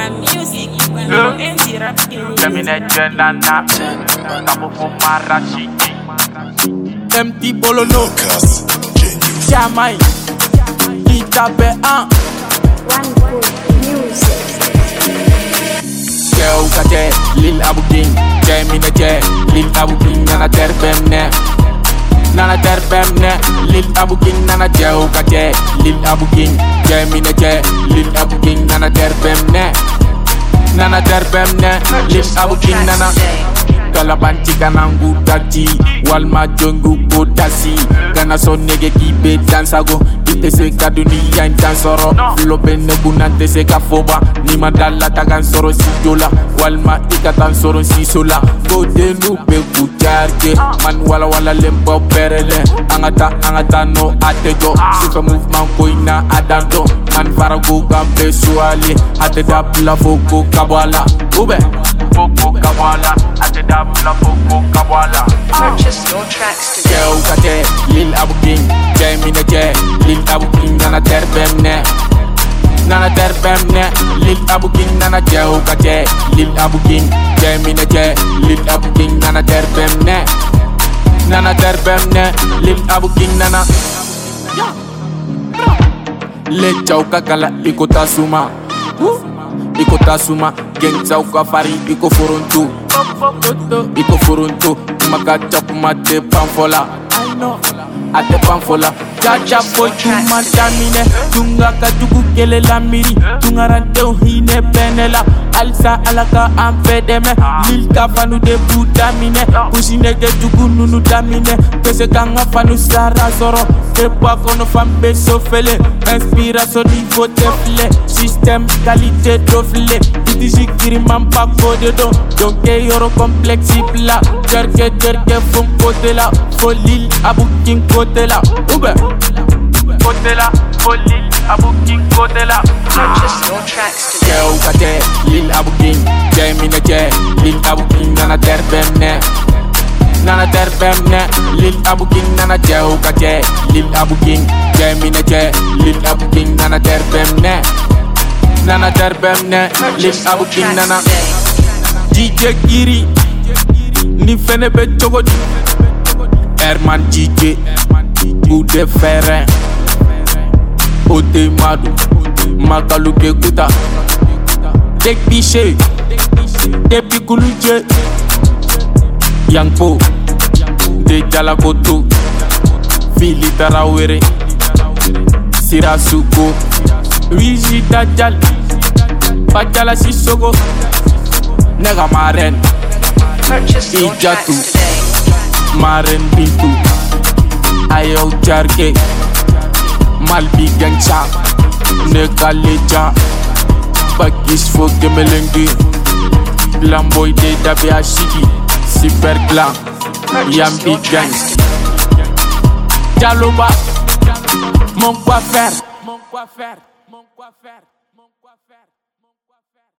music. Empty Bolono, Jamai, Itabe One Good Music. Keu kate, Lil Abu King, Jamina J, Lil Abu King, Nana Terbemne, Nana Terbemne, Lil Abu King, Nana Jau kate, Lil Abu King, Jamina J, Lil Abu King, Nana Terbemne, Nana Terbemne, Lil Abu King, Nana. Kalabanti kanangu tati walma jongu potasi kana sonege kibe dansago itese kaduni yan dansoro lo benne bunante se kafoba ni madalla tagan soro sijola walma ikatan soro sisola gode nu be kujarke man wala lembo perele angata no atejo sifa movement koina adando man farago gambe suali hade dabla foko kabala ube foko kabala hade dabla foko kabala. Purchase your tracks today. Keu kate Lil Abu King, Jamina J, Lil Abu King, Nana Terbemne, Nana Terbemne, Lil Abu King, Nana Jau kate Lil Abu King, Jamina J, Lil Abu King, Nana Terbemne, Nana Terbemne, Lil Abu King, Nana. Le chau kakala iko tasuma, iko tasuma, geng chau kafari iko furuntu, iko furuntu, makacha kumate pamfola, ate pamfola. Jaja boy tuma damine, tunga kajugu kele la miri, tunga ranteu hine benela, alsa alaka ampedeme, lil kafanu de budamine, usine ke jugu nunu damine, kese kanga fanu sara zoro, kepa kono fambe sofele, inspiration niveau defle, système qualité dofle, idiji kiri mampa kode do, donke yoro complexible la, jerke fon kote la, fo Lil Abu King kote la, ube. Kotela, Lil Abu King kotela. Purchase your tracks today. Keu kate Lil Abu King, Jamina J, Lil Abu King, Nana Terbemne, Nana Terbemne, Lil Abu King, Nana Jau kate Lil Abu King, Jamina J, Lil Abu King, Nana Terbemne, Nana Terbemne, Lil Abu King, Nana. DJ Kiri, ni fene be chogodi, Herman DJ, Bude Ferren. Ote madu, makalu kekuta, dek biche, depi kuluje, Yangpo, de jalakoto, Fili Tarawere, Sirasuko, Wiji Dajal, Bajala Sisoko, Nega Maren, Purchase your tracks Ijatu, today. Maren Bintu, Ayo Jarke, Malbi Gangsa, Nekaleja, Bagis for Gemelengi, Lamboy de Dabiashiki, Super Clan, Yambi Gang, Jaloba, mon coiffeur.